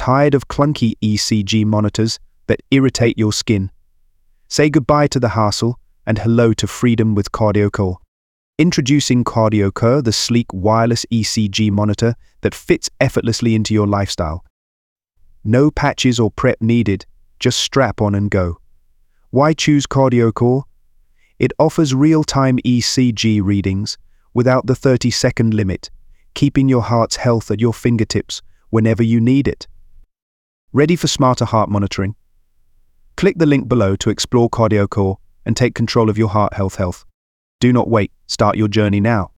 Tired of clunky ECG monitors that irritate your skin? Say goodbye to the hassle and hello to freedom with CardioCore. Introducing CardioCore, the sleek wireless ECG monitor that fits effortlessly into your lifestyle. No patches or prep needed, just strap on and go. Why choose CardioCore? It offers real-time ECG readings without the 30-second limit, keeping your heart's health at your fingertips whenever you need it. Ready for smarter heart monitoring? Click the link below to explore CardioCore and take control of your heart health. Do not wait, start your journey now.